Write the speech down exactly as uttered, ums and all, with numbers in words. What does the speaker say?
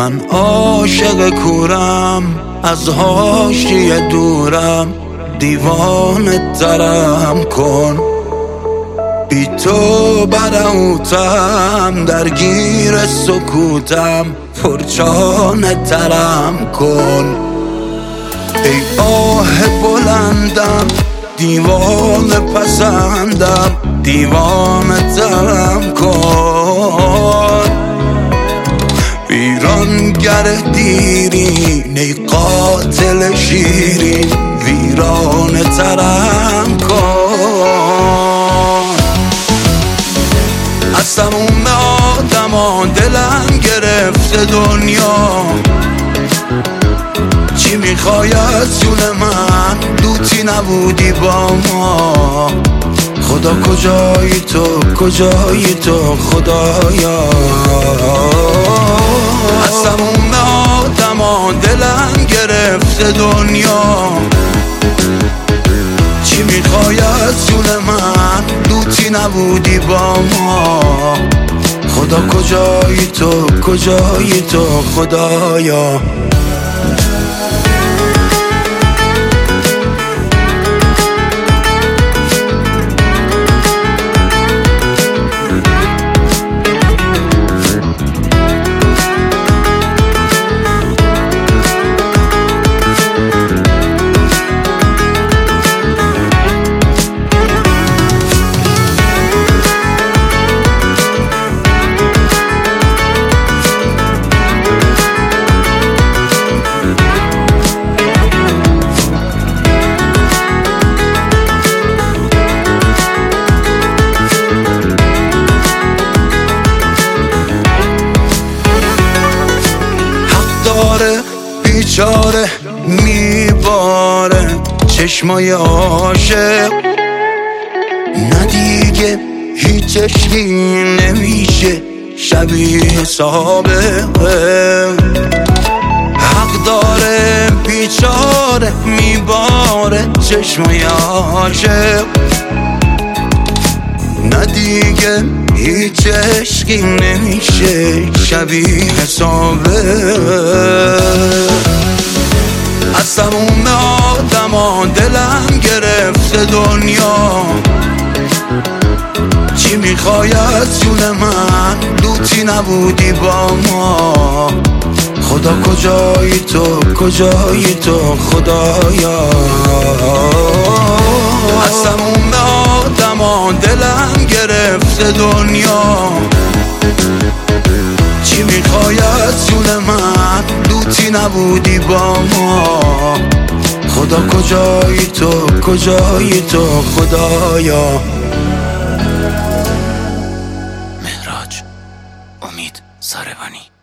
من عاشق کورم، از حاشیه دورم، دیوانه ترم کن. بی تو برهوتم، درگیر سکوتم، پرچانه ترم کن. ای آه بلندم، دیوانه پسندم، دیوانه ترم کن. ویرانگر دیرین، ای قاتل شیرین، ویرانه ترم کن. از تموم آدمان دلم گرفته دنیا، چی میخوای از جون من؟ لوتی نبودی با ما. خدا کجایی تو، کجایی تو خدایا؟ از تموم آدمان دلم گرفته دنیا، چی میخوای از جون من؟ لوتی نبودی با ما. خدا کجایی تو، کجایی تو خدایا؟ بیچاره میباره چشمای عاشق، نه دیگه هیچ عشقی نمیشه شبیه سابقه. حق داره بیچاره میباره چشمای عاشق، نه دیگه هیچ عشقی نمیشه شبیه سابقه. از تموم آدمان دلم گرفته دنیا، چی میخوای از جون من؟ لوتی نبودی با ما. خدا کجایی تو، کجایی تو خدایا؟ از تموم آدمان دلم گرفته دنیا، چی میخوای از جون من؟ لوتی نبودی با ما. خدا کجایی تو، کجایی تو خدایا؟ مهراج امید ساربانی.